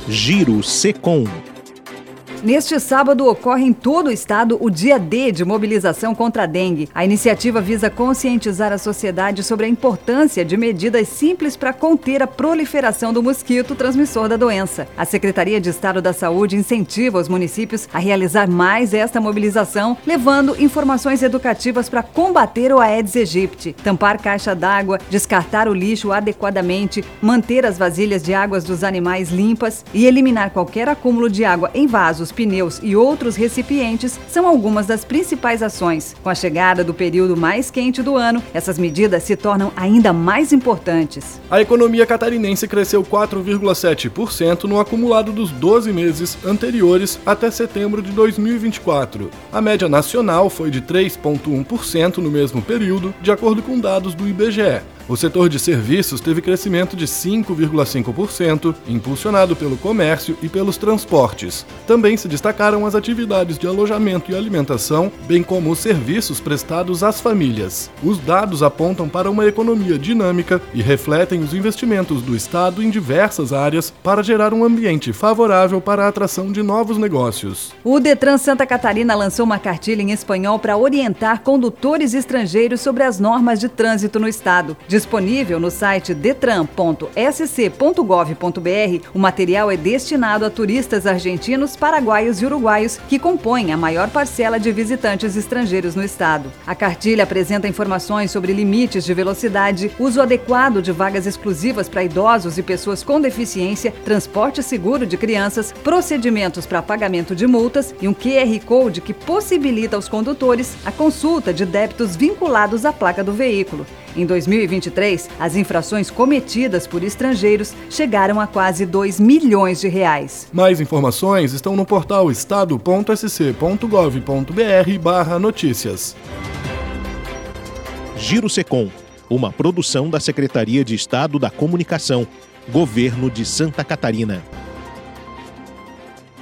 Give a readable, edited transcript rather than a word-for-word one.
Giro Secom. Neste sábado ocorre em todo o estado o Dia D de mobilização contra a dengue. A iniciativa visa conscientizar a sociedade sobre a importância de medidas simples para conter a proliferação do mosquito transmissor da doença. A Secretaria de Estado da Saúde incentiva os municípios a realizar mais esta mobilização, levando informações educativas para combater o Aedes aegypti, tampar caixa d'água, descartar o lixo adequadamente, manter as vasilhas de águas dos animais limpas e eliminar qualquer acúmulo de água em vasos, pneus e outros recipientes são algumas das principais ações. Com a chegada do período mais quente do ano, essas medidas se tornam ainda mais importantes. A economia catarinense cresceu 4,7% no acumulado dos 12 meses anteriores até setembro de 2024. A média nacional foi de 3,1% no mesmo período, de acordo com dados do IBGE. O setor de serviços teve crescimento de 5,5%, impulsionado pelo comércio e pelos transportes. Também se destacaram as atividades de alojamento e alimentação, bem como os serviços prestados às famílias. Os dados apontam para uma economia dinâmica e refletem os investimentos do Estado em diversas áreas para gerar um ambiente favorável para a atração de novos negócios. O Detran Santa Catarina lançou uma cartilha em espanhol para orientar condutores estrangeiros sobre as normas de trânsito no estado. Disponível no site detran.sc.gov.br, o material é destinado a turistas argentinos, paraguaios e uruguaios, que compõem a maior parcela de visitantes estrangeiros no estado. A cartilha apresenta informações sobre limites de velocidade, uso adequado de vagas exclusivas para idosos e pessoas com deficiência, transporte seguro de crianças, procedimentos para pagamento de multas e um QR Code que possibilita aos condutores a consulta de débitos vinculados à placa do veículo. Em 2023, as infrações cometidas por estrangeiros chegaram a quase 2 milhões de reais. Mais informações estão no portal estado.sc.gov.br/notícias. Giro Secom, uma produção da Secretaria de Estado da Comunicação, Governo de Santa Catarina.